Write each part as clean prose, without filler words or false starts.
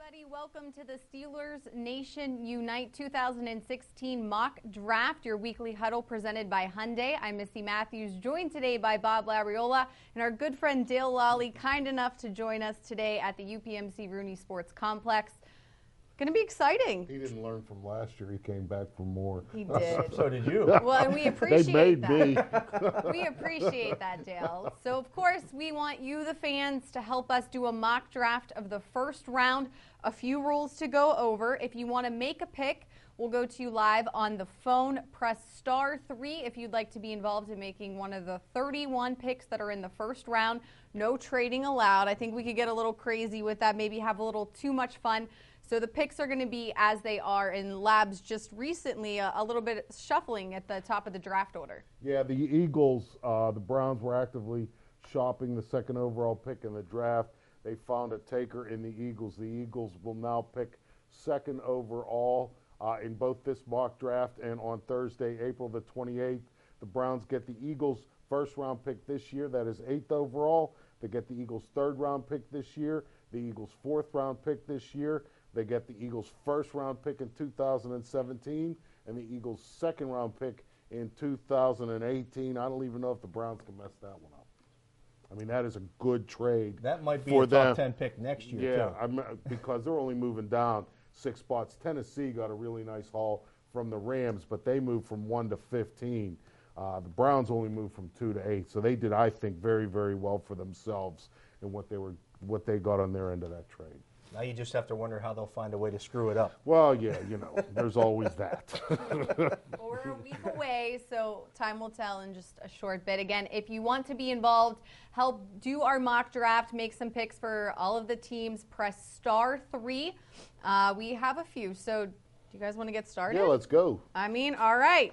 everybody. Welcome to the Steelers Nation Unite 2016 mock draft, your weekly huddle presented by Hyundai. I'm Missy Matthews, joined today by Bob Labriola and our good friend Dale Lally, kind enough to join us today at the UPMC Rooney Sports Complex. Going to be exciting. He didn't learn from last year. He came back for more. He did. So did you. Well, and we appreciate They made that. me. We appreciate that, Dale. So, of course, we want you, the fans, to help us do a mock draft of the first round. A few rules to go over. If you want to make a pick, we'll go to you live on the phone. Press *3 if you'd like to be involved in making one of the 31 picks that are in the first round. No trading allowed. I think we could get a little crazy with that, maybe have a little too much fun. So the picks are going to be as they are, in Labs just recently a little bit shuffling at the top of the draft order. Yeah, the Eagles, the Browns were actively shopping the second overall pick in the draft. They found a taker in the Eagles. The Eagles will now pick second overall in both this mock draft and on Thursday, April the 28th. The Browns get the Eagles' first-round pick this year. That is 8th overall. They get the Eagles' third-round pick this year, the Eagles' fourth-round pick this year. They get the Eagles' first-round pick in 2017 and the Eagles' second-round pick in 2018. I don't even know if the Browns can mess that one up. I mean, that is a good trade. That might be for a top them. 10 pick next year, Yeah, too. because they're only moving down 6 spots. Tennessee got a really nice haul from the Rams, but they moved from 1 to 15. The Browns only moved from 2 to 8, so they did, I think, very, very well for themselves in what they got on their end of that trade. Now you just have to wonder how they'll find a way to screw it up. Well, yeah, there's always that. Well, we're a week away, so time will tell in just a short bit. Again, if you want to be involved, help do our mock draft, make some picks for all of the teams, press *3. We have a few, so do you guys want to get started? Yeah, let's go. All right.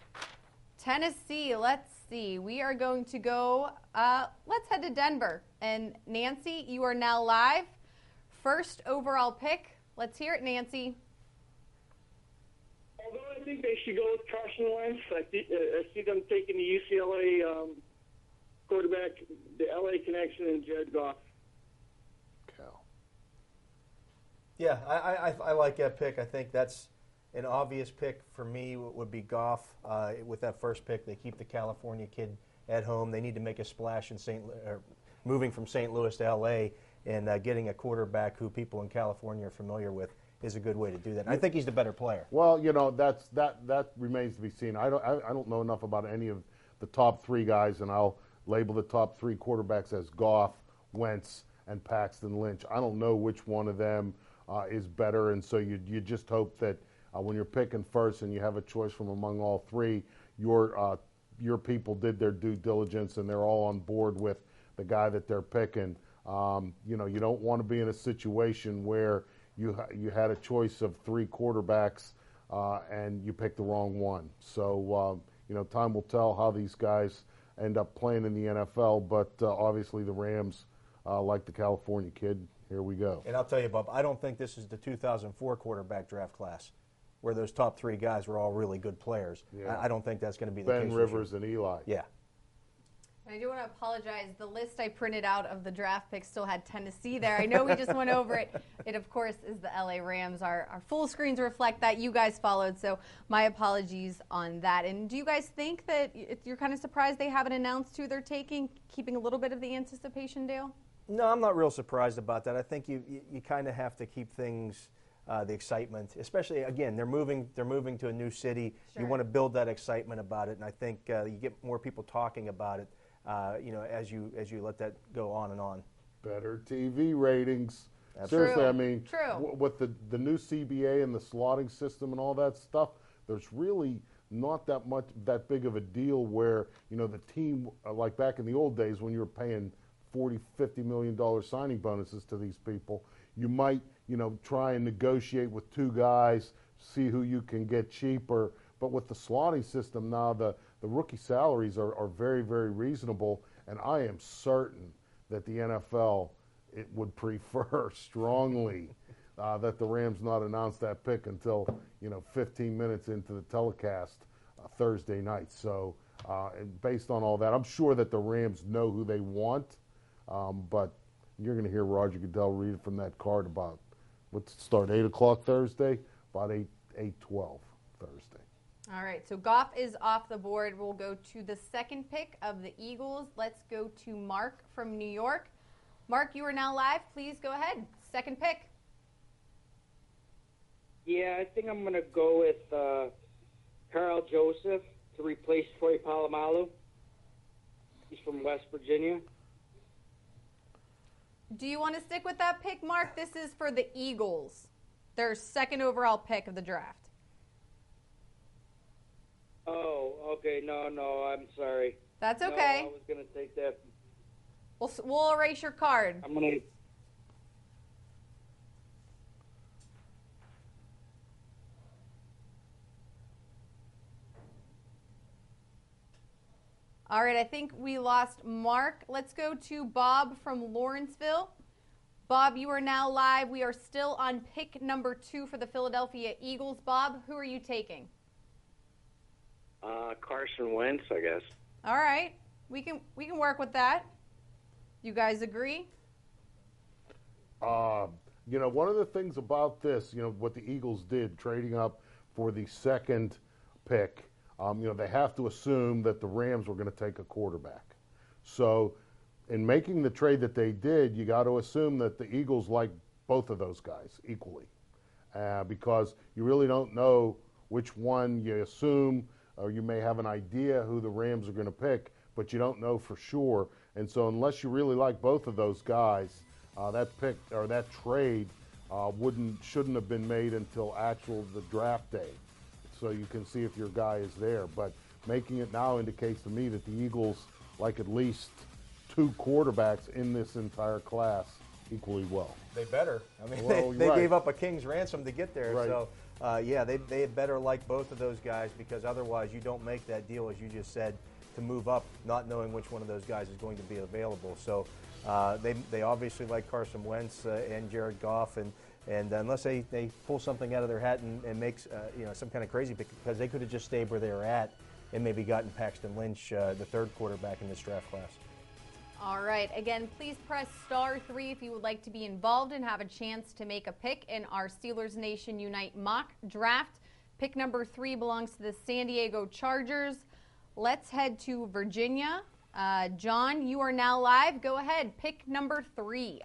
Tennessee, let's see. We are going to go, let's head to Denver. And Nancy, you are now live. First overall pick. Let's hear it, Nancy. Although I think they should go with Carson Wentz, I see them taking the UCLA quarterback, the LA connection, and Jared Goff. Cal. Yeah, I like that pick. I think that's an obvious pick for me would be Goff. With that first pick, they keep the California kid at home. They need to make a splash in moving from St. Louis to L.A., and getting a quarterback who people in California are familiar with is a good way to do that. And I think he's the better player. Well, that remains to be seen. I don't know enough about any of the top 3 guys, and I'll label the top 3 quarterbacks as Goff, Wentz, and Paxton Lynch. I don't know which one of them is better, and so you just hope that when you're picking first and you have a choice from among all 3, your people did their due diligence and they're all on board with the guy that they're picking. You don't want to be in a situation where you had a choice of 3 quarterbacks and you picked the wrong one. So, time will tell how these guys end up playing in the NFL, but obviously the Rams, like the California kid, here we go. And I'll tell you, Bob, I don't think this is the 2004 quarterback draft class where those top 3 guys were all really good players. Yeah. I don't think that's going to be the case. Ben Rivers and Eli. Yeah. I do want to apologize. The list I printed out of the draft picks still had Tennessee there. I know we just went over it. It, of course, is the LA Rams. Our full screens reflect that. You guys followed, so my apologies on that. And do you guys think that you're kind of surprised they haven't announced who they're taking, keeping a little bit of the anticipation, Dale? No, I'm not real surprised about that. I think you kind of have to keep things, the excitement, especially, again, they're moving to a new city. Sure. You want to build that excitement about it, and I think you get more people talking about it. As you let that go on and on. Better TV ratings. Absolutely. Seriously, I mean, True. With the new CBA and the slotting system and all that stuff, there's really not that big of a deal where, the team, like back in the old days when you were paying $40, $50 million signing bonuses to these people, you might, try and negotiate with 2 guys, see who you can get cheaper. But with the slotting system now, the rookie salaries are very, very reasonable, and I am certain that the NFL would prefer strongly that the Rams not announce that pick until 15 minutes into the telecast Thursday night. So, and based on all that, I'm sure that the Rams know who they want, but you're going to hear Roger Goodell read from that card about What's it start? 8 o'clock Thursday. About 8:12 Thursday. All right, so Goff is off the board. We'll go to the second pick of the Eagles. Let's go to Mark from New York. Mark, you are now live. Please go ahead. Second pick. Yeah, I think I'm going to go with Carl Joseph to replace Troy Polamalu. He's from West Virginia. Do you want to stick with that pick, Mark? This is for the Eagles, their second overall pick of the draft. Oh, okay. No, I'm sorry. That's okay. No, I was going to take that. We'll erase your card. I'm going to... All right, I think we lost Mark. Let's go to Bob from Lawrenceville. Bob, you are now live. We are still on pick number 2 for the Philadelphia Eagles. Bob, who are you taking? Carson Wentz, I guess. All right, we can work with that. You guys agree? One of the things about this, what the Eagles did, trading up for the second pick, they have to assume that the Rams were going to take a quarterback. So in making the trade that they did, you got to assume that the Eagles like both of those guys equally, because you really don't know which one. You assume, or you may have an idea who the Rams are going to pick, but you don't know for sure. And so unless you really like both of those guys, that pick or that trade shouldn't have been made until the draft day, so you can see if your guy is there. But making it now indicates to me that the Eagles like at least 2 quarterbacks in this entire class equally well. They better. I mean, Well, they right. gave up a king's ransom to get there. Right. So, they better like both of those guys, because otherwise you don't make that deal, as you just said, to move up not knowing which one of those guys is going to be available. So they obviously like Carson Wentz and Jared Goff, and unless they pull something out of their hat and makes some kind of crazy pick, because they could have just stayed where they were at and maybe gotten Paxton Lynch, the third quarterback in this draft class. All right. Again, please press *3 if you would like to be involved and have a chance to make a pick in our Steelers Nation Unite mock draft. Pick number 3 belongs to the San Diego Chargers. Let's head to Virginia. John, you are now live. Go ahead. Pick number 3.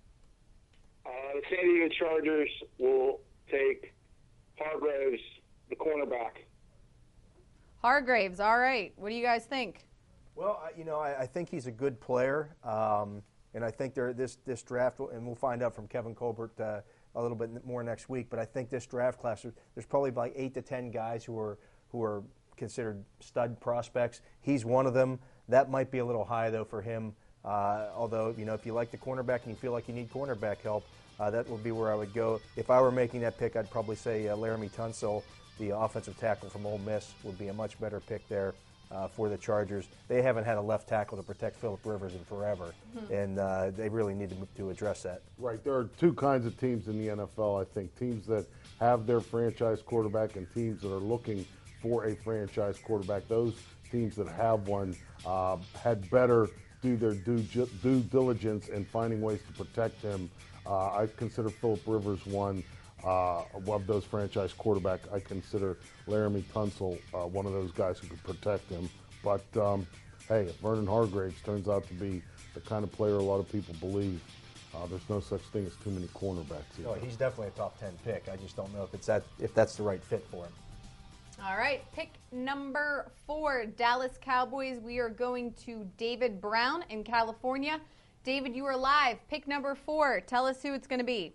The San Diego Chargers will take Hargraves, the cornerback. Hargraves. All right. What do you guys think? Well, I think he's a good player, and I think this draft, and we'll find out from Kevin Colbert a little bit more next week. But I think this draft class, there's probably like 8 to 10 guys who are considered stud prospects. He's one of them. That might be a little high though for him. Although if you like the cornerback and you feel like you need cornerback help, that would be where I would go. If I were making that pick, I'd probably say Laramie Tunsil, the offensive tackle from Ole Miss, would be a much better pick there. For the Chargers. They haven't had a left tackle to protect Phillip Rivers in forever, and they really need to address that. Right. There are 2 kinds of teams in the NFL, I think. Teams that have their franchise quarterback and teams that are looking for a franchise quarterback. Those teams that have one had better do their due diligence in finding ways to protect him. I consider Phillip Rivers one. Of those franchise quarterback, I consider Laramie Tunsil one of those guys who could protect him. But hey, if Vernon Hargraves turns out to be the kind of player a lot of people believe, there's no such thing as too many cornerbacks either. Oh, he's definitely a top 10 pick. I just don't know if that's the right fit for him. All right. Pick number 4, Dallas Cowboys. We are going to David Brown in California. David, you are live. Pick number 4. Tell us who it's going to be.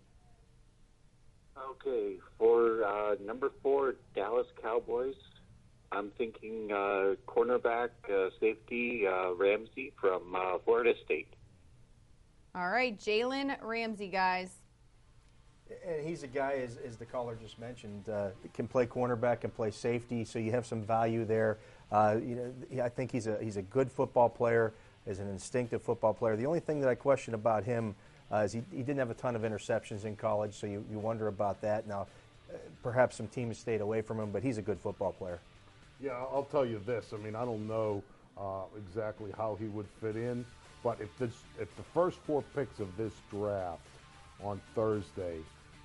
Okay, for number 4, Dallas Cowboys, I'm thinking cornerback, safety, Ramsey from Florida State. All right, Jalen Ramsey, guys. And he's a guy, as the caller just mentioned, can play cornerback, can play safety, so you have some value there. I think he's a good football player, is an instinctive football player. The only thing that I question about him is he didn't have a ton of interceptions in college, so you wonder about that. Now, perhaps some teams stayed away from him, but he's a good football player. Yeah, I'll tell you this. I mean, I don't know exactly how he would fit in, but if the first 4 picks of this draft on Thursday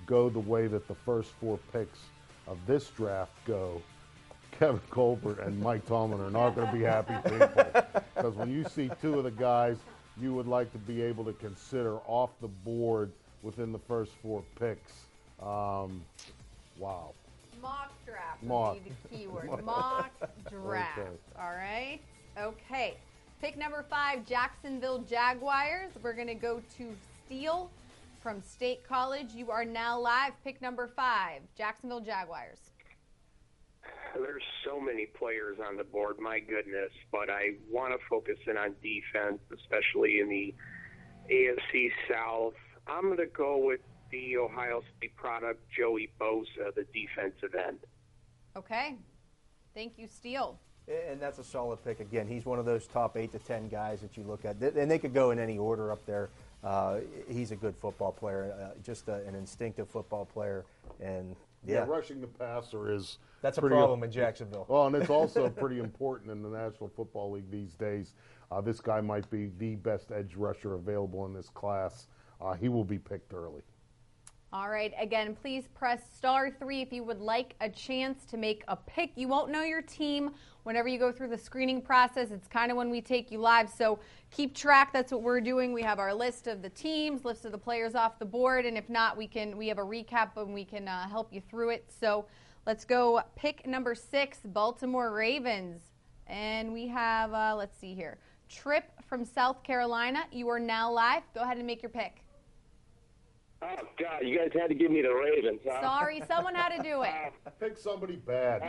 go the way that the first 4 picks of this draft go, Kevin Colbert and Mike Tomlin are not going to be happy people. Because when you see 2 of the guys you would like to be able to consider off the board within the first 4 picks, wow. Mock draft Mock. would be the keyword. Mock draft. Okay. All right. Okay. Pick number 5, Jacksonville Jaguars. We're going to go to Steele from State College. You are now live. Pick number 5, Jacksonville Jaguars. There's so many players on the board, my goodness, but I want to focus in on defense, especially in the AFC South. I'm going to go with the Ohio State product, Joey Bosa, the defensive end. Okay. Thank you, Steele. And that's a solid pick. Again, he's one of those top 8 to 10 guys that you look at. And they could go in any order up there. He's a good football player, just an instinctive football player. And Yeah, rushing the passer is that's a pretty problem in Jacksonville. Well, and it's also pretty important in the National Football League these days. This guy might be the best edge rusher available in this class. He will be picked early. All right. Again, please press *3 if you would like a chance to make a pick. You won't know your team whenever you go through the screening process. It's kind of when we take you live. So keep track. That's what we're doing. We have our list of the teams, list of the players off the board, and if not, we have a recap and we can help you through it. So let's go pick number 6, Baltimore Ravens. And we have, let's see here, Trip from South Carolina. You are now live. Go ahead and make your pick. Oh, God, you guys had to give me the Ravens, huh? Sorry, someone had to do it. Pick somebody bad.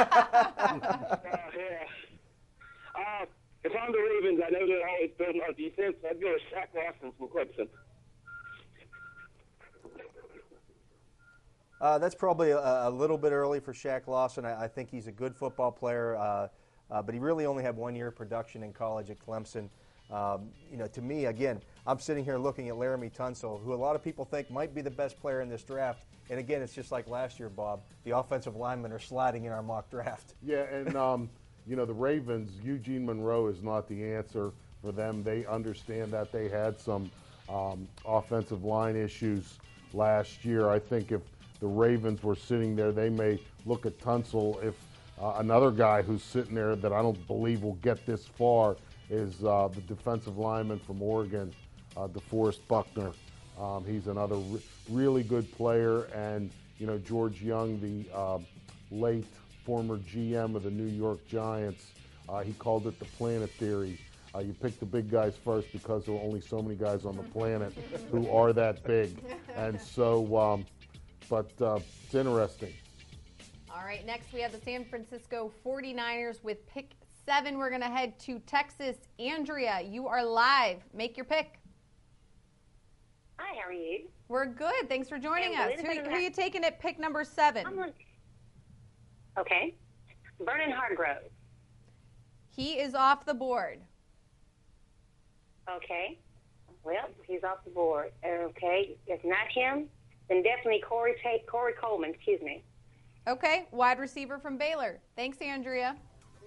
If I'm the Ravens, I know they're always building our defense. I'd go with Shaq Lawson from Clemson. That's probably a little bit early for Shaq Lawson. I think he's a good football player, but he really only had 1 year of production in college at Clemson. To me, again, I'm sitting here looking at Laramie Tunsil, who a lot of people think might be the best player in this draft. And again, it's just like last year, Bob. The offensive linemen are sliding in our mock draft. Yeah, and the Ravens, Eugene Monroe is not the answer for them. They understand that they had some offensive line issues last year. I think if the Ravens were sitting there, they may look at Tunsil. If another guy who's sitting there that I don't believe will get this far is the defensive lineman from Oregon, DeForest Buckner. He's another really good player, and George Young, the late former GM of the New York Giants, he called it the planet theory. You pick the big guys first because there are only so many guys on the planet who are that big, and so it's interesting. All right, next we have the San Francisco 49ers with pick 7. We're going to head to Texas. Andrea, you are live. Make your pick. Hi, how are you? We're good. Thanks for joining us. Who are you taking at pick number 7? Okay. Vernon Hargrove. He is off the board. Okay. Well, he's off the board. Okay. If not him, then definitely Corey Coleman, excuse me. Okay. Wide receiver from Baylor. Thanks, Andrea.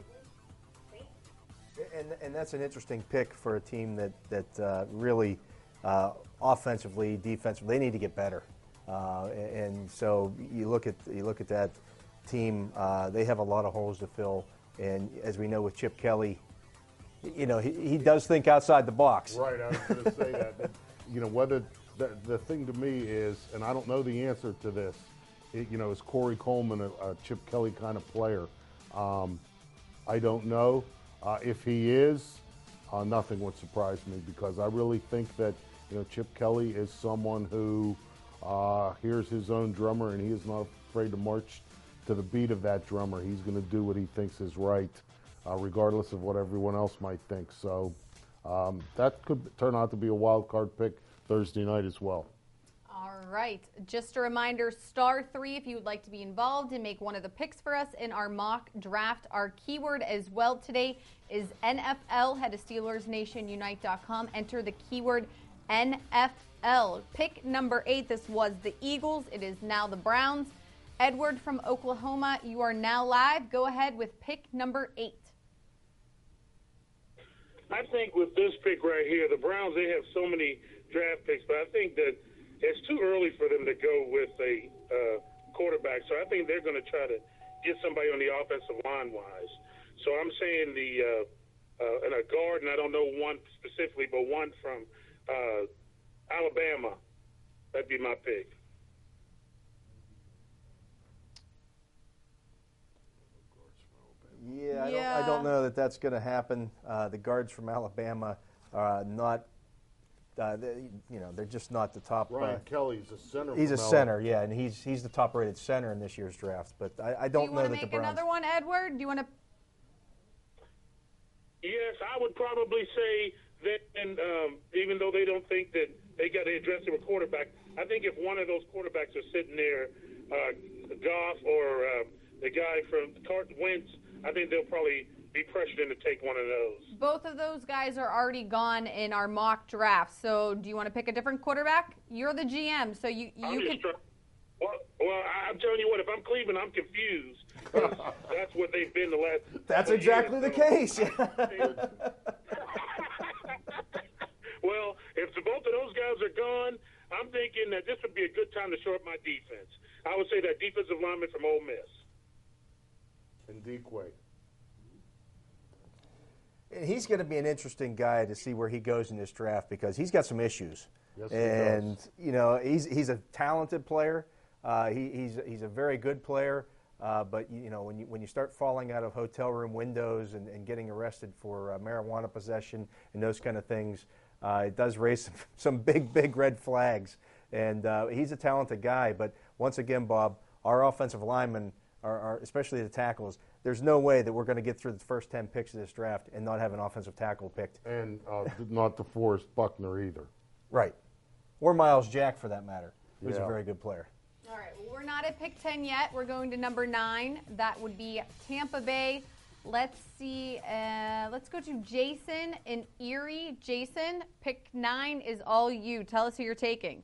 And that's an interesting pick for a team that really offensively, defensively, they need to get better. And so you look at that team. They have a lot of holes to fill. And as we know with Chip Kelly, he does think outside the box. Right. I was going to say that. Whether the thing to me is, and I don't know the answer to this. Is Corey Coleman a Chip Kelly kind of player? I don't know. If he is, nothing would surprise me because I really think that Chip Kelly is someone who hears his own drummer and he is not afraid to march to the beat of that drummer. He's going to do what he thinks is right, regardless of what everyone else might think. So that could turn out to be a wild card pick Thursday night as well. All right. Just a reminder, *3 if you would like to be involved and make one of the picks for us in our mock draft. Our keyword as well today is NFL. Head to SteelersNationUnite.com. Enter the keyword NFL. Pick number 8. This was the Eagles. It is now the Browns. Edward from Oklahoma, you are now live. Go ahead with pick number 8. I think with this pick right here, the Browns, they have so many draft picks, but I think that it's too early for them to go with a quarterback. So I think they're going to try to get somebody on the offensive line wise. So I'm saying and a guard, and I don't know one specifically, but one from Alabama. That'd be my pick. Yeah, I don't know that that's going to happen. The guards from Alabama are not, they're just not the top. Ryan Kelly's a center. He's a center, yeah, and he's the top-rated center in this year's draft. But I don't know that the Browns. Do you want to make another one, Edward? Do you want to? Yes, I would probably say that, and even though they don't think that they got to address him a quarterback, I think if one of those quarterbacks are sitting there, Goff or the guy from Wentz, I think they'll probably be pressured into take one of those. Both of those guys are already gone in our mock draft. So do you want to pick a different quarterback? You're the GM, so you can. Well, I'm telling you what, if I'm Cleveland, I'm confused. That's what they've been the last. That's exactly the case. Well, if both of those guys are gone, I'm thinking that this would be a good time to shore up my defense. I would say that defensive lineman from Ole Miss. And Dequay. He's going to be an interesting guy to see where he goes in this draft because he's got some issues. Yes, and he's a talented player. He's a very good player. But when you start falling out of hotel room windows and getting arrested for marijuana possession and those kind of things, it does raise some big red flags. And he's a talented guy. But once again, Bob, our offensive linemen are especially the tackles. There's no way that we're going to get through the first 10 picks of this draft and not have an offensive tackle picked. And not DeForest Buckner either. Right. Or Miles Jack, for that matter, who's a very good player. All right, well, we're not at pick 10 yet. We're going to number 9. That would be Tampa Bay. Let's see. Let's go to Jason in Erie. Jason, pick 9 is all you. Tell us who you're taking.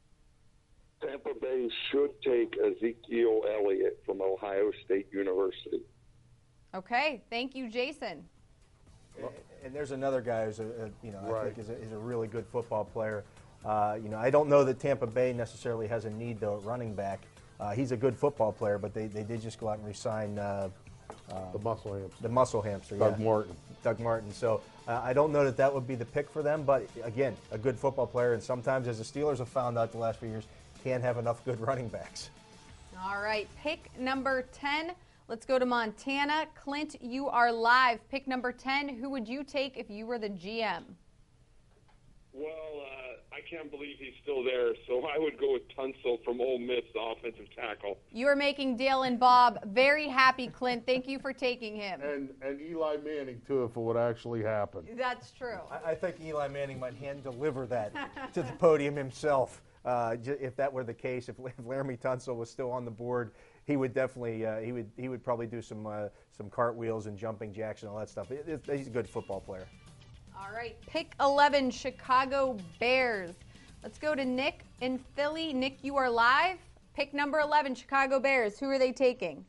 Tampa Bay should take Ezekiel Elliott from Ohio State University. Okay, thank you, Jason. And there's another guy who's I think is a really good football player. I don't know that Tampa Bay necessarily has a need though at running back. He's a good football player, but they did just go out and re-sign the muscle hamster. The muscle hamster, Doug Martin. Doug Martin. So I don't know that would be the pick for them, but again, a good football player. And sometimes, as the Steelers have found out the last few years, can't have enough good running backs. All right, pick number 10. Let's go to Montana. Clint, you are live. Pick number 10. Who would you take if you were the GM? Well, I can't believe he's still there, so I would go with Tunsil from Ole Miss, the offensive tackle. You are making Dale and Bob very happy, Clint. Thank you for taking him. And Eli Manning, too, if it would actually happen. That's true. I think Eli Manning might hand-deliver that to the podium himself. If that were the case, if Laramie Tunsil was still on the board, he would definitely he would probably do some cartwheels and jumping jacks and all that stuff. He's a good football player. All right, pick 11, Chicago Bears. Let's go to Nick in Philly. Nick, you are live. Pick number 11, Chicago Bears. Who are they taking?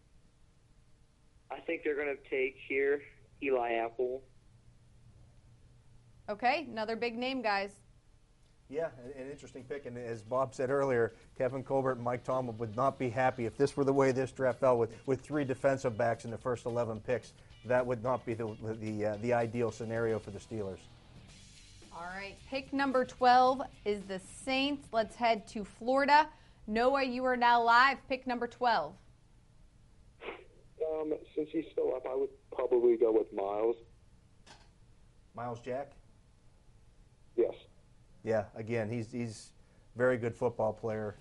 I think they're going to take here Eli Apple. Okay, another big name, guys. Yeah, an interesting pick. And as Bob said earlier, Kevin Colbert and Mike Tomlin would not be happy if this were the way this draft fell with 3 defensive backs in the first 11 picks. That would not be the ideal scenario for the Steelers. All right, pick number 12 is the Saints. Let's head to Florida. Noah, you are now live. Pick number 12. Since he's still up, I would probably go with Miles. Miles Jack? Yes. Yeah, again, he's very good football player.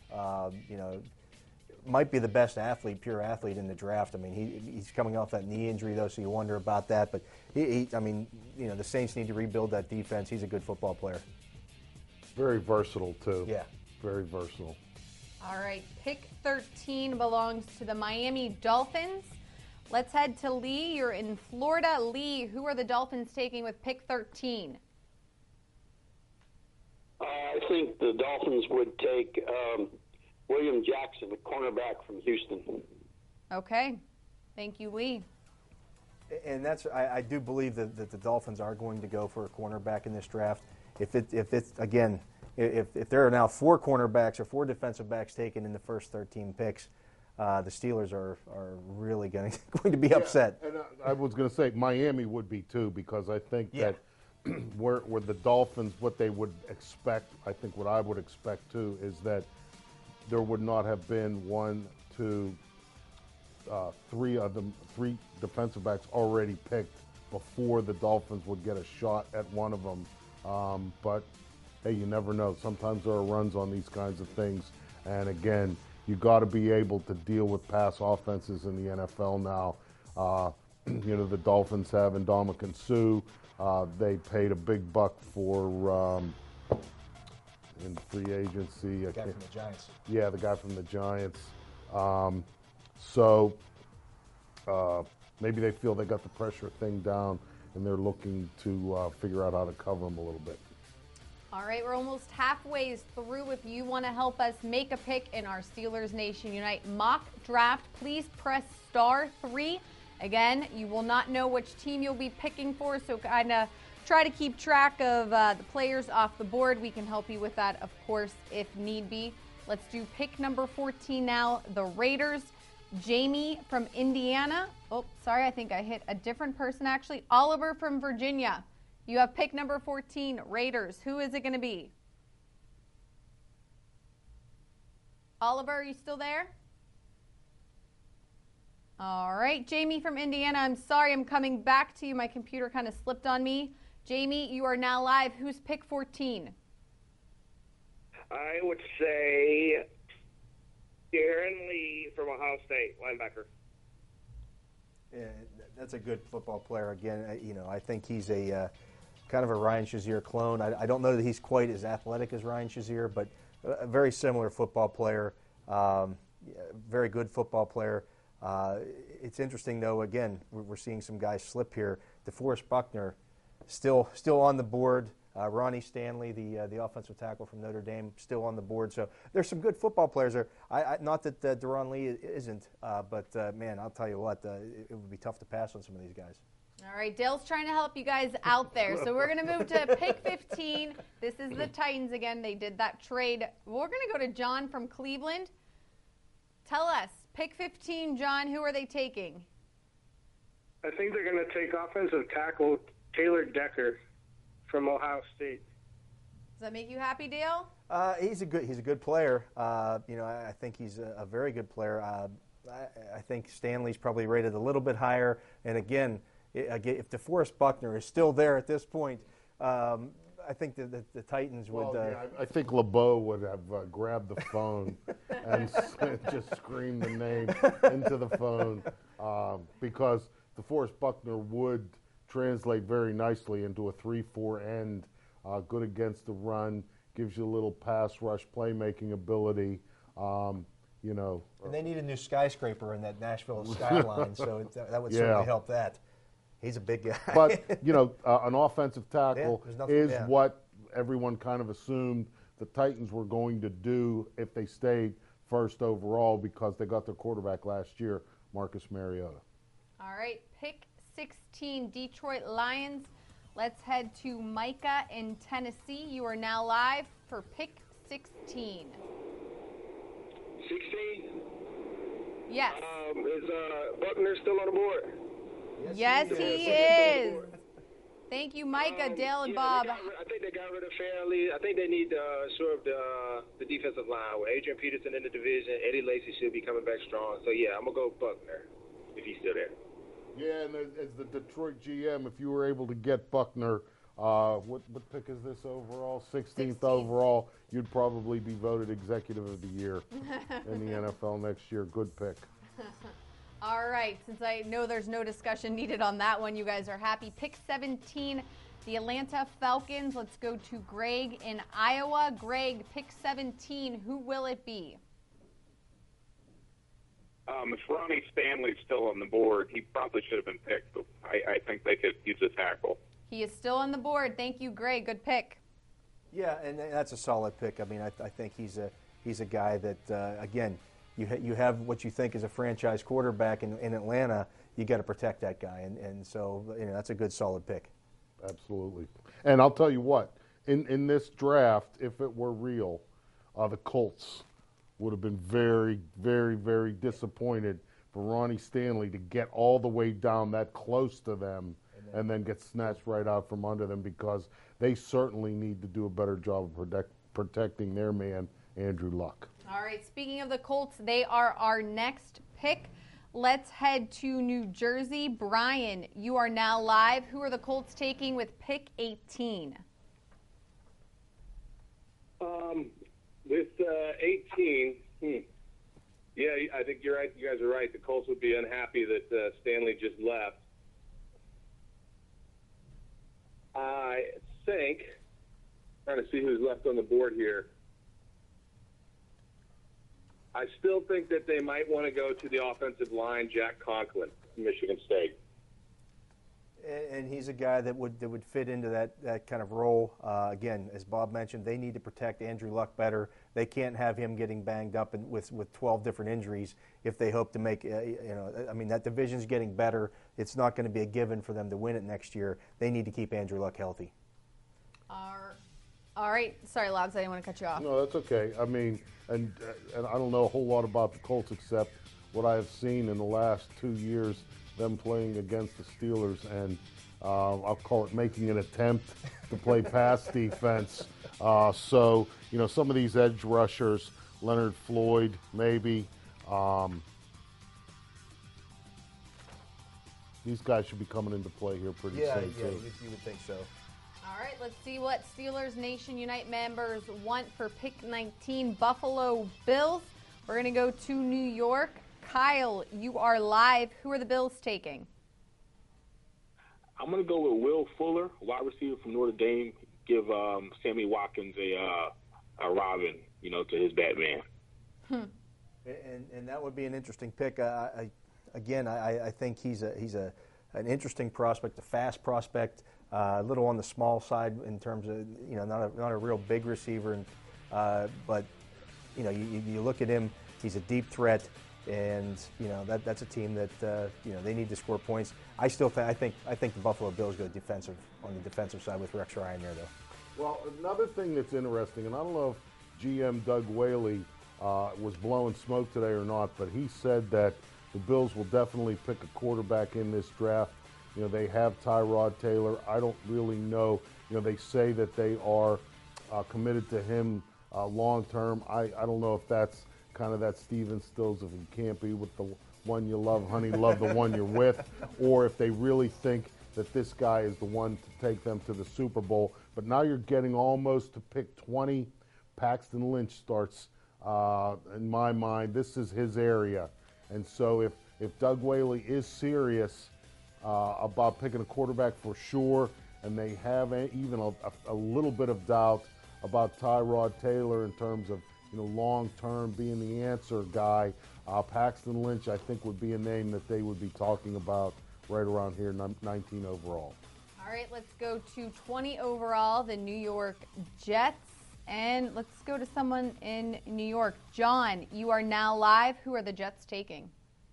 Might be the best athlete, pure athlete in the draft. I mean, he's coming off that knee injury, though, so you wonder about that. But, the Saints need to rebuild that defense. He's a good football player. Very versatile, too. Yeah. Very versatile. All right, pick 13 belongs to the Miami Dolphins. Let's head to Lee. You're in Florida. Lee, who are the Dolphins taking with pick 13? I think the Dolphins would take William Jackson, the cornerback from Houston. Okay. Thank you, Lee. And I do believe that the Dolphins are going to go for a cornerback in this draft. If it's again, if there are now 4 cornerbacks or 4 defensive backs taken in the first 13 picks, the Steelers are really going to be upset. And I was going to say Miami would be too, because I think that where the Dolphins, what they would expect, I think what I would expect too, is that there would not have been 1, 2, 3 defensive backs already picked before the Dolphins would get a shot at one of them. But hey, you never know. Sometimes there are runs on these kinds of things, and again, you got to be able to deal with pass offenses in the NFL now. The Dolphins have Ndamukong Suh. They paid a big buck for in free agency. The guy from the Giants. Yeah, the guy from the Giants. Maybe they feel they got the pressure thing down, and they're looking to figure out how to cover them a little bit. All right, we're almost halfway through. If you want to help us make a pick in our Steelers Nation Unite mock draft, please press *3. Again, you will not know which team you'll be picking for, so kind of try to keep track of the players off the board. We can help you with that, of course, if need be. Let's do pick number 14 now, the Raiders. Jamie from Indiana. Oh, sorry, I think I hit a different person, actually. Oliver from Virginia. You have pick number 14, Raiders. Who is it going to be? Oliver, are you still there? All right, Jamie from Indiana. I'm sorry, I'm coming back to you. My computer kind of slipped on me. Jamie, you are now live. Who's pick 14? I would say Darren Lee from Ohio State, linebacker. Yeah, that's a good football player. Again, I think he's a kind of a Ryan Shazier clone. I don't know that he's quite as athletic as Ryan Shazier, but a very similar football player. Very good football player. It's interesting, though. Again, we're seeing some guys slip here. DeForest Buckner, still on the board. Ronnie Stanley, the offensive tackle from Notre Dame, still on the board. So there's some good football players there. Not that Deron Lee isn't, but man, I'll tell you what, it would be tough to pass on some of these guys. All right, Dale's trying to help you guys out there. So we're going to move to pick 15. This is the Titans again. They did that trade. We're going to go to John from Cleveland. Tell us, pick 15, John, who are they taking? I think they're going to take offensive tackle Taylor Decker from Ohio State. Does that make you happy, Dale? He's a good player. I think he's a very good player. I think Stanley's probably rated a little bit higher. And again, if DeForest Buckner is still there at this point, I think the Titans would. I think LeBeau would have grabbed the phone and just screamed the name into the phone because DeForest Buckner would translate very nicely into a 3-4 end, good against the run, gives you a little pass rush playmaking ability. And they need a new skyscraper in that Nashville skyline, so that would certainly help that. He's a big guy. But, an offensive tackle is what everyone kind of assumed the Titans were going to do if they stayed first overall because they got their quarterback last year, Marcus Mariota. All right, pick 16, Detroit Lions. Let's head to Micah in Tennessee. You are now live for pick 16. 16? Yes. Is Buckner still on the board? Yes, he is. Thank you, Micah, Dale, and Bob. I think they got rid of Fairley. I think they need to shore up the defensive line with Adrian Peterson in the division. Eddie Lacy should be coming back strong. So, yeah, I'm going to go Buckner if he's still there. Yeah, and as the Detroit GM, if you were able to get Buckner, what pick is this overall? 16th overall, you'd probably be voted Executive of the Year in the NFL next year. Good pick. All right, since I know there's no discussion needed on that one, you guys are happy. Pick 17, the Atlanta Falcons. Let's go to Greg in Iowa. Greg, pick 17. Who will it be? If Ronnie Stanley's still on the board, he probably should have been picked. But I think they could use a tackle. He is still on the board. Thank you, Greg. Good pick. Yeah, and that's a solid pick. I mean, I think he's a guy that, again, you have what you think is a franchise quarterback in Atlanta. You got to protect that guy, and so that's a good solid pick. Absolutely. And I'll tell you what, in this draft, if it were real, the Colts would have been very, very, very disappointed for Ronnie Stanley to get all the way down that close to them and then get snatched right out from under them, because they certainly need to do a better job of protecting their man, Andrew Luck. All right, speaking of the Colts, they are our next pick. Let's head to New Jersey. Brian, you are now live. Who are the Colts taking with pick 18? With 18, yeah, I think you're right. You guys are right. The Colts would be unhappy that Stanley just left. I think, trying to see who's left on the board here. I still think that they might want to go to the offensive line, Jack Conklin, Michigan State. And he's a guy that would fit into that kind of role. Again, as Bob mentioned, they need to protect Andrew Luck better. They can't have him getting banged up with 12 different injuries if they hope to make, I mean, that division's getting better. It's not going to be a given for them to win it next year. They need to keep Andrew Luck healthy. All right. Sorry, Lobs, I didn't want to cut you off. No, that's okay. I mean, and I don't know a whole lot about the Colts except what I have seen in the last 2 years, them playing against the Steelers, and I'll call it making an attempt to play pass defense. So, some of these edge rushers, Leonard Floyd, maybe, these guys should be coming into play here pretty soon, too. You would think so. All right, let's see what Steelers Nation Unite members want for pick 19, Buffalo Bills. We're going to go to New York. Kyle, you are live. Who are the Bills taking? I'm going to go with Will Fuller, wide receiver from Notre Dame. Give Sammy Watkins a Robin, to his Batman. And that would be an interesting pick. I think he's an interesting prospect, a fast prospect, a little on the small side in terms of not a real big receiver, but you look at him, he's a deep threat. And that's a team that they need to score points. I think the Buffalo Bills go defensive on the defensive side with Rex Ryan there, though. Well, another thing that's interesting, and I don't know if GM Doug Whaley was blowing smoke today or not, but he said that the Bills will definitely pick a quarterback in this draft. They have Tyrod Taylor. I don't really know. They say that they are committed to him long term. I don't know if that's kind of that Steven Stills, if you can't be with the one you love, honey, love the one you're with, or if they really think that this guy is the one to take them to the Super Bowl. But now you're getting almost to pick 20. Paxton Lynch starts, in my mind, this is his area. And so if Doug Whaley is serious about picking a quarterback for sure, and they have even a little bit of doubt about Tyrod Taylor in terms of long-term being the answer guy, Paxton Lynch, I think, would be a name that they would be talking about right around here, 19 overall. All right, let's go to 20 overall, the New York Jets. And let's go to someone in New York. John, you are now live. Who are the Jets taking?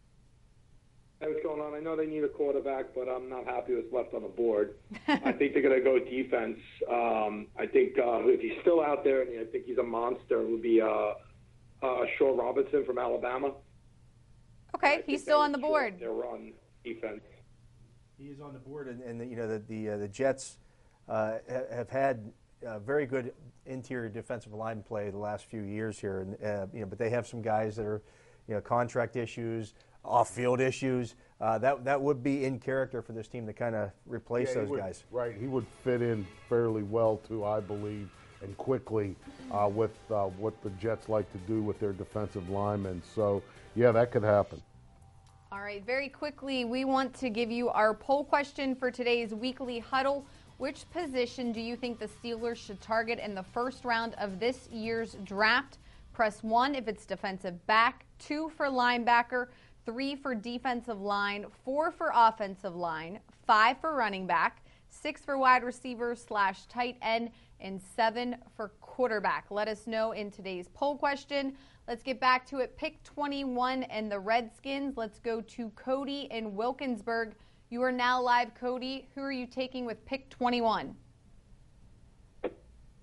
Hey, what's going on? I know they need a quarterback, but I'm not happy with what's left on the board. I think they're going to go defense. I think if he's still out there, and I think he's a monster, it would be Shaw Robinson from Alabama. Okay, he's still on the board. Their run defense. He is on the board, and the Jets have had very good interior defensive line play the last few years here, and but they have some guys that are contract issues, off-field issues. That would be in character for this team to kind of replace those guys. Right, he would fit in fairly well too, I believe, and quickly with what the Jets like to do with their defensive linemen. So, yeah, that could happen. All right, very quickly, we want to give you our poll question for today's weekly huddle. Which position do you think the Steelers should target in the first round of this year's draft? Press 1 if it's defensive back, 2 for linebacker, 3 for defensive line, 4 for offensive line, 5 for running back, 6 for wide receiver / tight end, and 7 for quarterback. Let us know in today's poll question. Let's get back to it. Pick 21 and the Redskins. Let's go to Cody in Wilkinsburg. You are now live, Cody. Who are you taking with pick 21?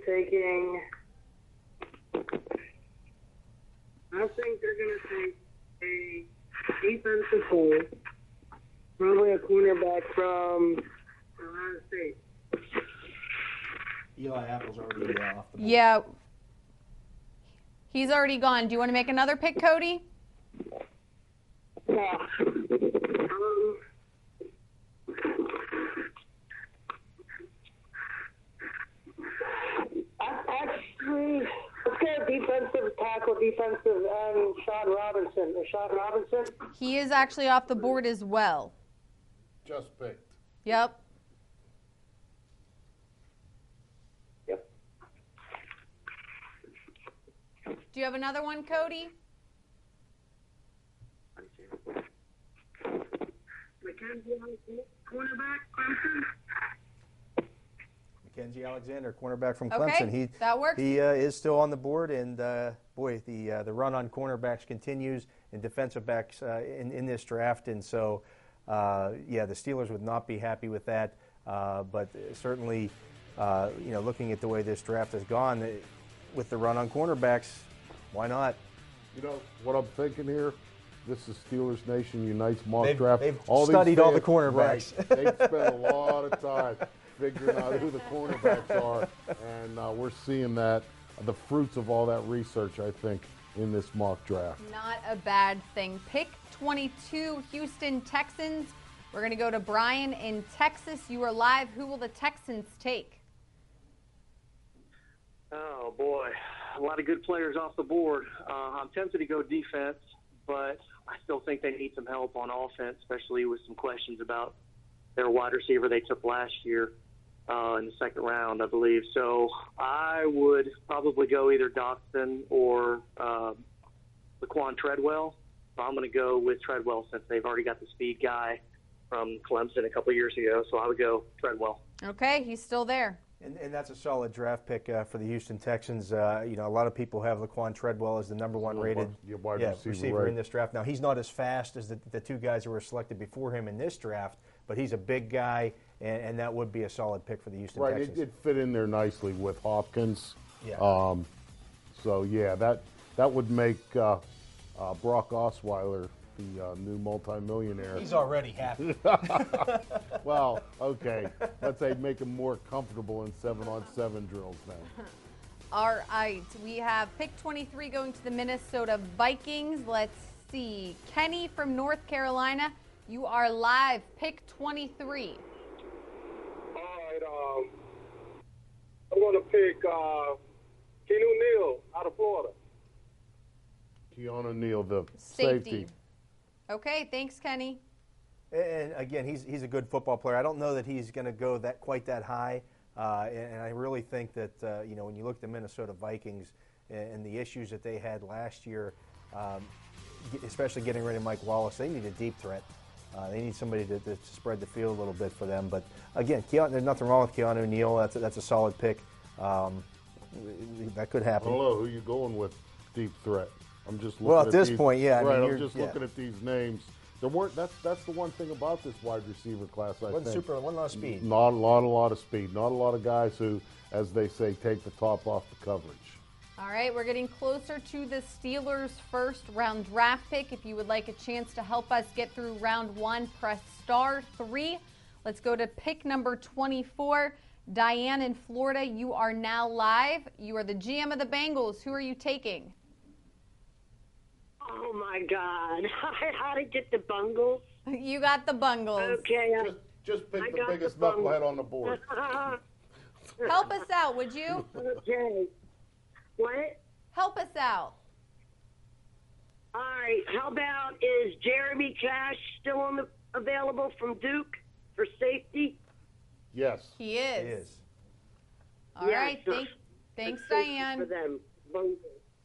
taking. I think they're going to take a defensive hold, probably a cornerback from Ohio State. Eli Apple's already off the board. Yeah. He's already gone. Do you want to make another pick, Cody? Yeah. Actually, let's go defensive tackle, defensive end, Sean Robinson. Is Sean Robinson? He is actually off the board as well. Just picked. Yep. Do you have another one, Cody? Cornerback, Clemson. Mackenzie Alexander, cornerback from Okay, Clemson. that works. He is still on the board, and boy, the run on cornerbacks continues, and defensive backs in this draft, and so yeah, the Steelers would not be happy with that, but certainly, looking at the way this draft has gone, with the run on cornerbacks, why not? You know what I'm thinking here? This is Steelers Nation Unites mock They've- draft. they've these studied all the fans- cornerbacks. Right. They've spent a lot of time figuring out who the cornerbacks are, and we're seeing that the fruits of all that research, I think, in this mock draft. Not a bad thing. Pick 22, Houston Texans. We're going to go to Brian in Texas. You are live. Who will the Texans take? Oh, boy. A lot of good players off the board. I'm tempted to go defense, but I still think they need some help on offense, especially with some questions about their wide receiver they took last year in the second round, I believe. So I would probably go either Doxson or Laquan Treadwell. So I'm going to go with Treadwell since they've already got the speed guy from Clemson a couple years ago. So I would go Treadwell. Okay, he's still there. And that's a solid draft pick for the Houston Texans. A lot of people have Laquan Treadwell as the number one rated wide receiver, in right. this draft. Now, he's not as fast as the two guys who were selected before him in this draft, but he's a big guy, and that would be a solid pick for the Houston Right, Texans. it fit in there nicely with Hopkins. Yeah. So, yeah, that would make Brock Osweiler the new multimillionaire. He's already happy. Well, okay. Let's say make him more comfortable in 7-on-7 drills now. All right, we have pick 23 going to the Minnesota Vikings. Let's see. Kenny from North Carolina, you are live. Pick 23. All right, I'm going to pick Keanu Neal out of Florida. Keanu Neal, the Safety. safety. Okay, thanks, Kenny. And again, he's a good football player. I don't know that he's going to go quite that high, and I really think that when you look at the Minnesota Vikings and the issues that they had last year, especially getting rid of Mike Wallace, they need a deep threat. They need somebody to spread the field a little bit for them. But again, there's nothing wrong with Keanu Neal. That's a solid pick. That could happen. I don't know who you going with deep threat. I'm just looking Well, at this these, point, yeah. Right, I mean, I'm just looking at these names. There weren't. That's the one thing about this wide receiver class. I think Wasn't a lot of speed. Not a lot of speed. Not a lot of guys who, as they say, take the top off the coverage. All right, we're getting closer to the Steelers' first round draft pick. If you would like a chance to help us get through round one, press *3. Let's go to pick number 24. Diane in Florida, you are now live. You are the GM of the Bengals. Who are you taking? Oh, my God. How to get the Bungles? You got the Bungles. Okay. Just pick I the got biggest the Bungles. knucklehead on the board. Help us out, would you? Okay. What? Help us out. All right. How about, is Jeremy Cash still available from Duke for safety? Yes. He is. He is. All right. Thanks, Diane. For them. Bungles.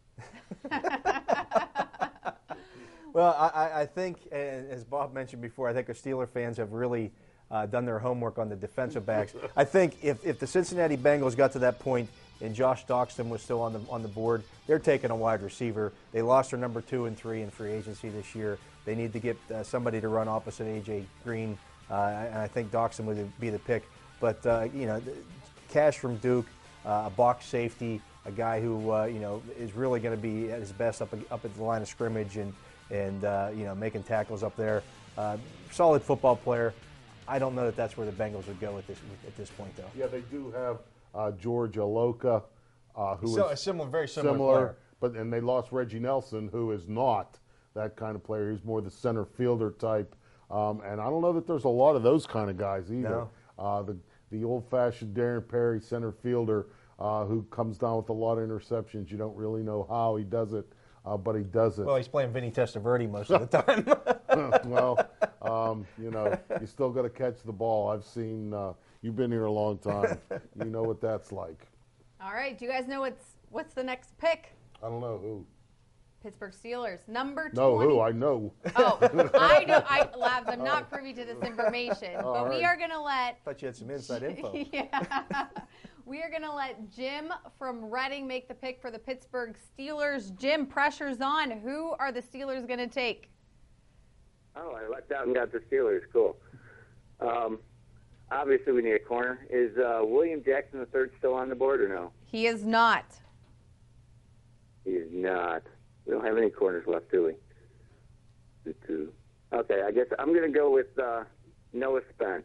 Well, I think, as Bob mentioned before, I think our Steeler fans have really done their homework on the defensive backs. I think if the Cincinnati Bengals got to that point and Josh Doxson was still on the board, they're taking a wide receiver. They lost their number 2 and 3 in free agency this year. They need to get somebody to run opposite A.J. Green, and I think Doxson would be the pick. But, Cash from Duke, a box safety, a guy who is really going to be at his best up at the line of scrimmage and making tackles up there. Solid football player. I don't know that that's where the Bengals would go at this point, though. Yeah, they do have George Aloka, who is a very similar player. And they lost Reggie Nelson, who is not that kind of player. He's more the center fielder type. And I don't know that there's a lot of those kind of guys either. No. The old-fashioned Darren Perry center fielder who comes down with a lot of interceptions. You don't really know how he does it, but he does it. Well, he's playing Vinny Testaverde most of the time. Well, you still got to catch the ball. I've seen, you've been here a long time. You know what that's like. All right. Do you guys know what's the next pick? I don't know who. Pittsburgh Steelers, number 20. No, who? I know. Oh, I know. Labs, I'm not privy to this information, but we are going to let. I thought you had some inside info. Yeah. We are going to let Jim from Reading make the pick for the Pittsburgh Steelers. Jim, pressure's on. Who are the Steelers going to take? Oh, I lucked out and got the Steelers. Cool. Obviously, we need a corner. Is William Jackson III still on the board or no? He is not. He is not. We don't have any corners left, do we? Okay, I guess I'm going to go with Noah Spence.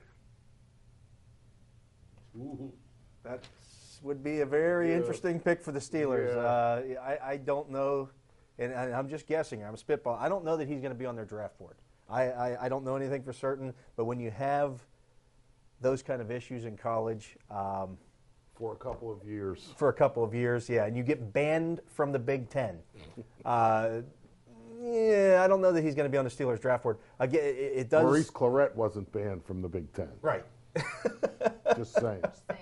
Ooh. That would be a very interesting pick for the Steelers. Yeah. I don't know, and I'm just guessing. I'm a spitball. I don't know that he's going to be on their draft board. I don't know anything for certain, but when you have those kind of issues in college, for a couple of years. Yeah, and you get banned from the Big Ten. I don't know that he's going to be on the Steelers draft board. Again, it does. Maurice Clarett wasn't banned from the Big Ten. Right. Just saying.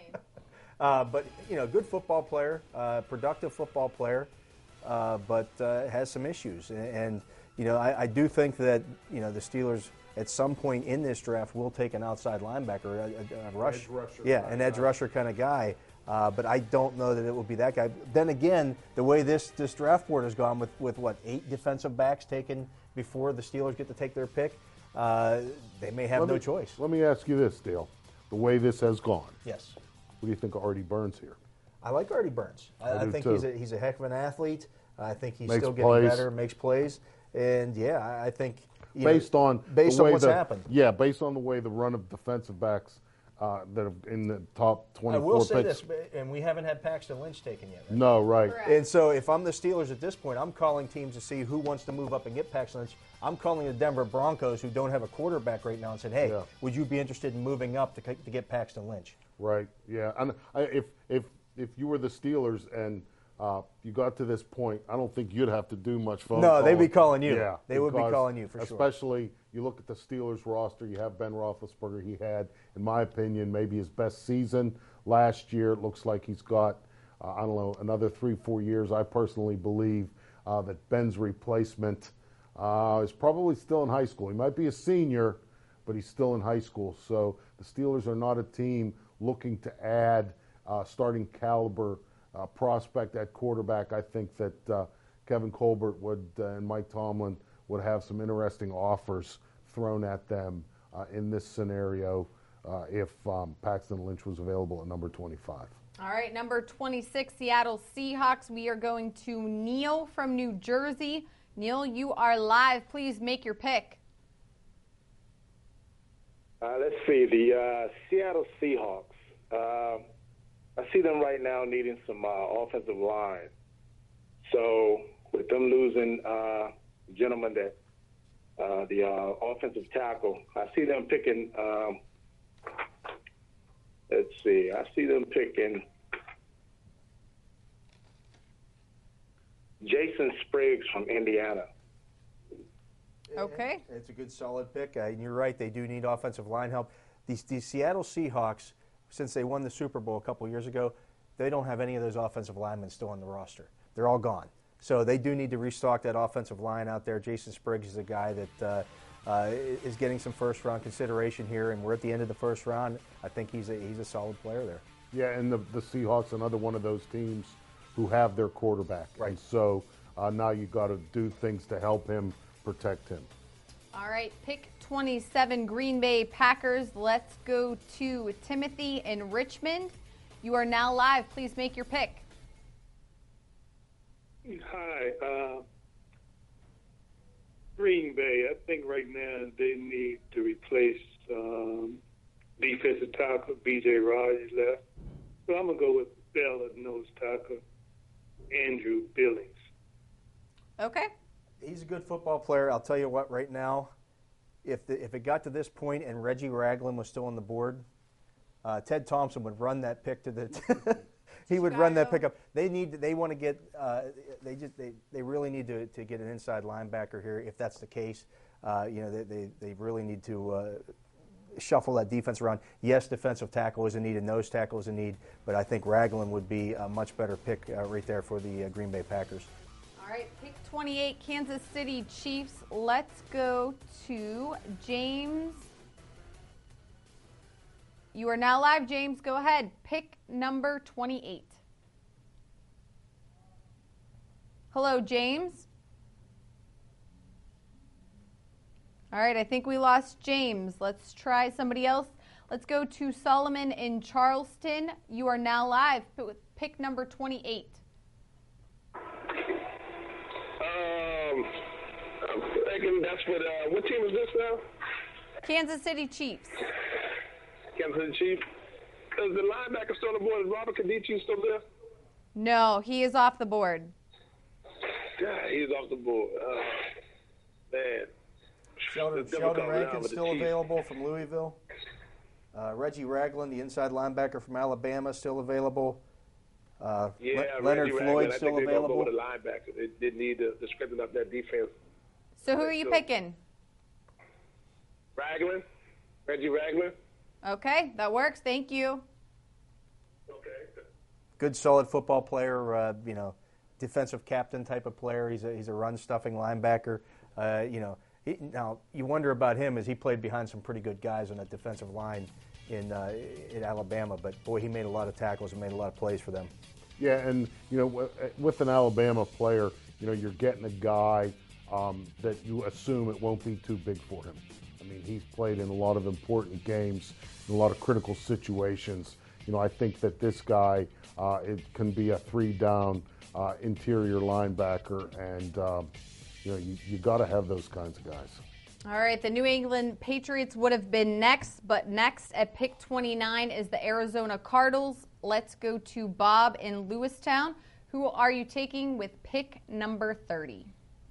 But good football player, productive football player, but has some issues. And I do think that the Steelers at some point in this draft will take an outside linebacker, a rush, edge rusher, an edge rusher kind of guy. But I don't know that it will be that guy. Then again, the way this draft board has gone with what, 8 defensive backs taken before the Steelers get to take their pick, they may have no choice. Let me ask you this, Dale. The way this has gone. Yes. What do you think of Artie Burns here? I like Artie Burns. I think too. he's a heck of an athlete. I think he's Makes still getting plays. better, makes plays, and I think based on what's happened. Yeah, based on the way the run of defensive backs that are in the top 24 I will say picks. this, and we haven't had Paxton Lynch taken yet. Right? No, right. And so if I'm the Steelers at this point, I'm calling teams to see who wants to move up and get Paxton Lynch. I'm calling the Denver Broncos, who don't have a quarterback right now, and said, hey, would you be interested in moving up to get Paxton Lynch? Right, yeah. And if you were the Steelers and you got to this point, I don't think you'd have to do much phone calling. No, they'd be calling you. Yeah, they would be calling you for sure. Especially, you look at the Steelers roster, you have Ben Roethlisberger. He had, in my opinion, maybe his best season last year. It looks like he's got, I don't know, another 3-4 years. I personally believe that Ben's replacement is probably still in high school. He might be a senior, but he's still in high school. So the Steelers are not a team looking to add starting caliber prospect at quarterback. I think that Kevin Colbert would and Mike Tomlin would have some interesting offers thrown at them in this scenario if Paxton Lynch was available at number 25. All right, number 26, Seattle Seahawks. We are going to Neil from New Jersey. Neil, you are live. Please make your pick. Let's see, the Seattle Seahawks. I see them right now needing some offensive line. So with them losing gentleman that the offensive tackle, I see them picking. Let's see, I see them picking Jason Spriggs from Indiana. Okay. It's a good, solid pick. And you're right, they do need offensive line help. These Seattle Seahawks, since they won the Super Bowl a couple years ago, they don't have any of those offensive linemen still on the roster. They're all gone. So they do need to restock that offensive line out there. Jason Spriggs is a guy that is getting some first-round consideration here, and we're at the end of the first round. I think he's a solid player there. Yeah, and the Seahawks, another one of those teams who have their quarterback. Right. And so now you've got to do things to help him, protect him. All right, pick 27, Green Bay Packers. Let's go to Timothy in Richmond. You are now live. Please make your pick. Hi. Green Bay, I think right now they need to replace defensive tackle. B.J. Rogers left. So I'm going to go with Bell at nose tackle, Andrew Billings. Okay. He's a good football player. I'll tell you what, right now, if it got to this point and Reggie Ragland was still on the board, Ted Thompson would run that pick to the he would run that pickup. They want to get they really need to get an inside linebacker here if that's the case. They really need to shuffle that defense around. Yes, defensive tackle is a need and nose tackle is a need, but I think Ragland would be a much better pick right there for the Green Bay Packers. All right, pick 28, Kansas City Chiefs. Let's go to James. You are now live, James. Go ahead. Pick number 28. Hello, James. All right, I think we lost James. Let's try somebody else. Let's go to Solomon in Charleston. You are now live with pick number 28. I'm thinking that's what team is this now? Kansas City Chiefs. Kansas City Chiefs. Is the linebacker still on the board? Is Robert Kadichi still there? No, he is off the board. Yeah, he's off the board. Man. Sheldon Rankin still available from Louisville. Reggie Ragland, the inside linebacker from Alabama, still available. Leonard Floyd still available. I think they're going to go with a linebacker. They need to strengthen up that defense. So who are you picking? Ragland. Reggie Ragland. Okay, that works. Thank you. Okay. Good, solid football player. Defensive captain type of player. He's a run-stuffing linebacker. Now you wonder about him as he played behind some pretty good guys on that defensive line in Alabama. But boy, he made a lot of tackles and made a lot of plays for them. Yeah, and with an Alabama player, you're getting a guy that you assume it won't be too big for him. I mean, he's played in a lot of important games, in a lot of critical situations. I think that this guy it can be a 3-down interior linebacker, and you got to have those kinds of guys. All right, the New England Patriots would have been next, but next at pick 29 is the Arizona Cardinals. Let's go to Bob in Lewistown. Who are you taking with pick number 30?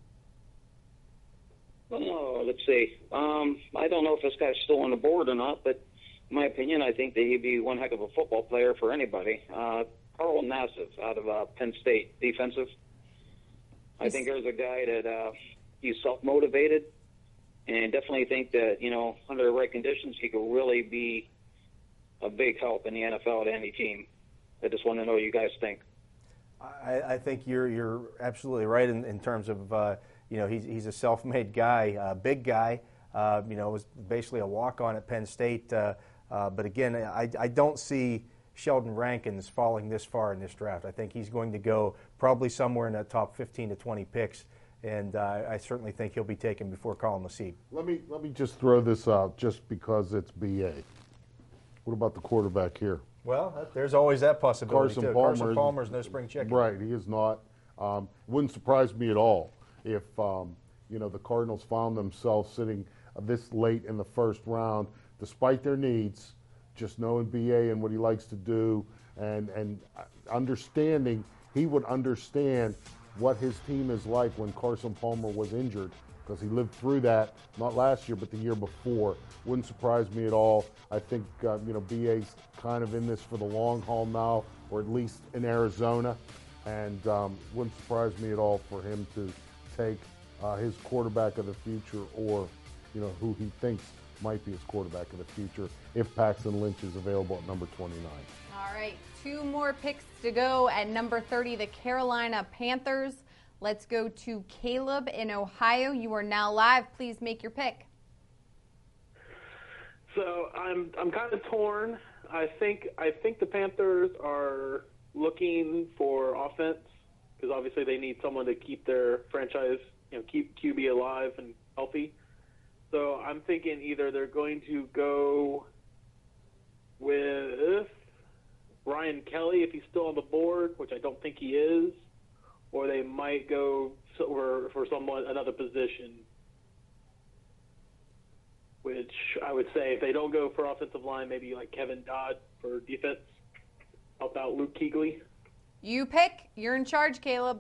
Oh, let's see. I don't know if this guy's still on the board or not, but in my opinion, I think that he'd be one heck of a football player for anybody. Carl Nassif out of Penn State, defensive. I think there's a guy that he's self-motivated, and definitely think that, under the right conditions, he could really be a big help in the NFL to any team. I just want to know what you guys think. I think you're absolutely right in terms of he's a self-made guy, big guy. Was basically a walk-on at Penn State. But again, I don't see Sheldon Rankins falling this far in this draft. I think he's going to go probably somewhere in that top 15 to 20 picks, and I certainly think he'll be taken before Colin Laseed. Let me just throw this out just because it's BA. What about the quarterback here? Well, there's always that possibility, too. Carson Palmer's no spring chicken. Right, he is not. Wouldn't surprise me at all if the Cardinals found themselves sitting this late in the first round, despite their needs, just knowing BA and what he likes to do, and understanding he would understand what his team is like when Carson Palmer was injured, because he lived through that, not last year, but the year before. Wouldn't surprise me at all. I think, BA's kind of in this for the long haul now, or at least in Arizona, and wouldn't surprise me at all for him to take his quarterback of the future, or, who he thinks might be his quarterback of the future, if Paxton Lynch is available at number 29. All right, 2 more picks to go. At number 30, the Carolina Panthers. Let's go to Caleb in Ohio. You are now live. Please make your pick. So I'm kind of torn. I think the Panthers are looking for offense because obviously they need someone to keep their franchise, keep QB alive and healthy. So I'm thinking either they're going to go with Ryan Kelly if he's still on the board, which I don't think he is, or they might go for another position. Which I would say if they don't go for offensive line, maybe like Kevin Dodd for defense, help out Luke Kuechly. You pick. You're in charge, Caleb.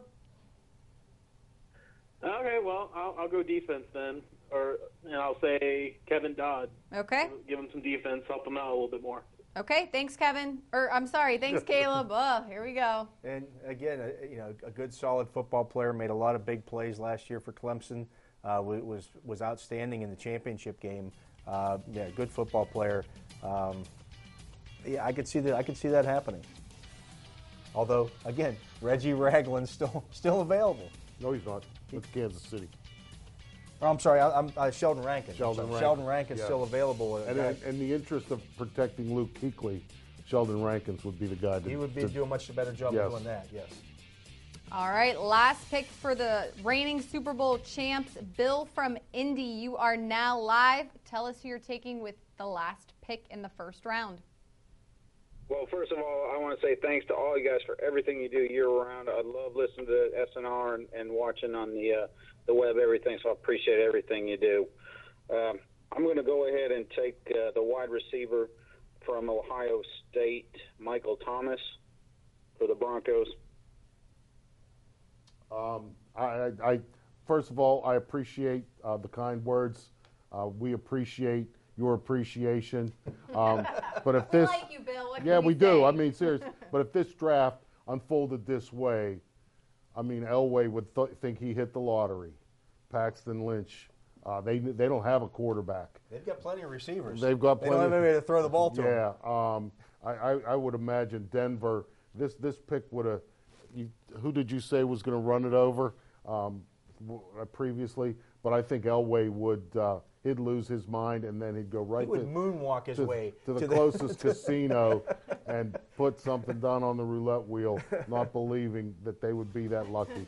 Okay, well, I'll go defense then, and I'll say Kevin Dodd. Okay. Give him some defense, help him out a little bit more. Okay, thanks, Kevin. Thanks, Caleb. Here we go. And again, a good, solid football player, made a lot of big plays last year for Clemson. Was outstanding in the championship game. Good football player. I could see that happening. Although, again, Reggie Ragland's still available. No, he's not. It's Kansas City. Oh, I'm sorry, I'm Sheldon Rankin. Sheldon Rankin's yes. still available. And in the interest of protecting Luke Kuechly, Sheldon Rankins would be the guy. He would do a much better job of doing that, yes. All right, last pick for the reigning Super Bowl champs, Bill from Indy. You are now live. Tell us who you're taking with the last pick in the first round. Well, first of all, I want to say thanks to all you guys for everything you do year-round. I love listening to SNR and watching on the web, everything, so I appreciate everything you do. I'm going to go ahead and take the wide receiver from Ohio State, Michael Thomas, for the Broncos. I first of all, I appreciate the kind words. We appreciate your appreciation. But if this, I like you, Bill. What yeah, can we say? do. I mean, seriously. But if this draft unfolded this way, I mean, Elway would think he hit the lottery. Paxton Lynch, they don't have a quarterback. They've got plenty of receivers. They've got plenty. They don't have anybody to throw the ball to. Yeah. I would imagine Denver. This pick would have. Who did you say was going to run it over previously? But I think Elway would. He'd lose his mind, and then he'd go right. He would moonwalk his way to the closest casino and put something down on the roulette wheel, not believing that they would be that lucky.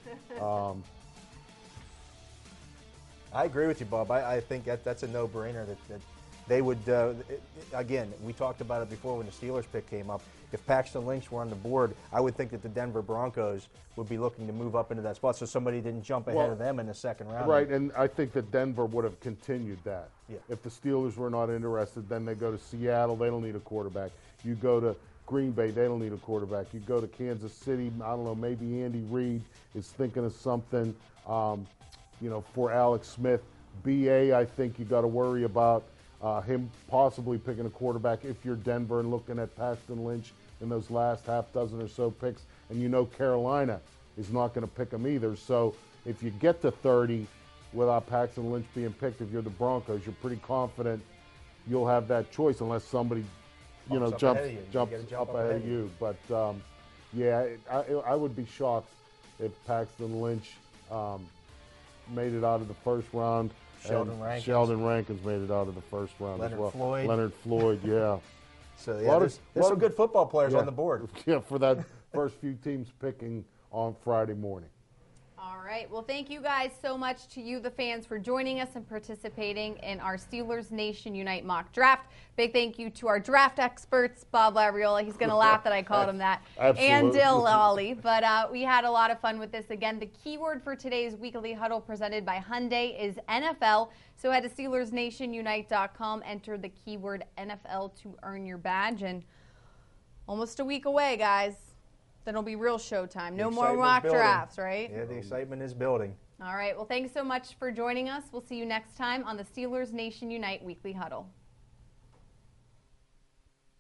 I agree with you, Bob. I think that's a no-brainer that they would. Again, we talked about it before when the Steelers pick came up. If Paxton Lynch were on the board, I would think that the Denver Broncos would be looking to move up into that spot so somebody didn't jump ahead of them in the second round. Right, and I think that Denver would have continued that. Yeah. If the Steelers were not interested, then they go to Seattle, they don't need a quarterback. You go to Green Bay, they don't need a quarterback. You go to Kansas City, I don't know, maybe Andy Reid is thinking of something, for Alex Smith. BA, I think you got to worry about him possibly picking a quarterback if you're Denver and looking at Paxton Lynch in those last half dozen or so picks. And Carolina is not going to pick him either. So if you get to 30 without Paxton Lynch being picked, if you're the Broncos, you're pretty confident you'll have that choice unless somebody, jumps up ahead of you. But, I would be shocked if Paxton Lynch made it out of the first round. Sheldon Rankins made it out of the first round as well. Leonard Floyd, yeah. So there's some good football players on the board. Yeah, for that first few teams picking on Friday morning. All right. Well, thank you guys so much to you, the fans, for joining us and participating in our Steelers Nation Unite mock draft. Big thank you to our draft experts, Bob Labriola. He's going to laugh that I called him that. Absolutely. And Dill Lawley. But we had a lot of fun with this. Again, the keyword for today's weekly huddle presented by Hyundai is NFL. So head to SteelersNationUnite.com, enter the keyword NFL to earn your badge. And almost a week away, guys. Then it'll be real showtime. No more mock drafts, right? Yeah, the excitement is building. All right. Well, thanks so much for joining us. We'll see you next time on the Steelers Nation Unite Weekly Huddle.